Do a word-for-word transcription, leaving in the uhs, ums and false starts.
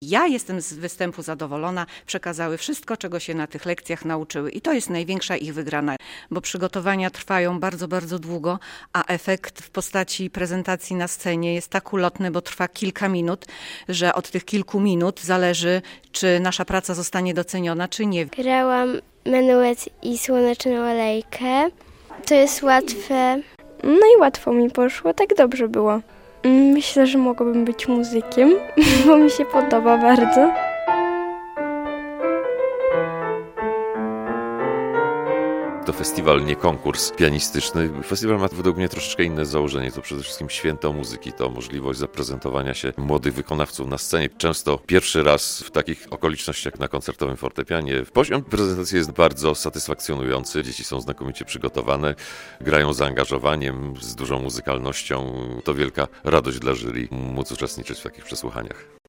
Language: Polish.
Ja jestem z występu zadowolona, przekazały wszystko, czego się na tych lekcjach nauczyły i to jest największa ich wygrana, bo przygotowania trwają bardzo, bardzo długo, a efekt w postaci prezentacji na scenie jest tak ulotny, bo trwa kilka minut, że od tych kilku minut zależy, czy nasza praca zostanie doceniona, czy nie. Grałam menuet i słoneczną alejkę. To jest łatwe. No i łatwo mi poszło, tak dobrze było. Myślę, że mogłabym być muzykiem, bo mi się podoba bardzo. To festiwal, nie konkurs pianistyczny. Festiwal ma według mnie troszeczkę inne założenie. To przede wszystkim święto muzyki, to możliwość zaprezentowania się młodych wykonawców na scenie. Często pierwszy raz w takich okolicznościach na koncertowym fortepianie. Poziom prezentacji jest bardzo satysfakcjonujący. Dzieci są znakomicie przygotowane, grają z zaangażowaniem, z dużą muzykalnością. To wielka radość dla jury móc uczestniczyć w takich przesłuchaniach.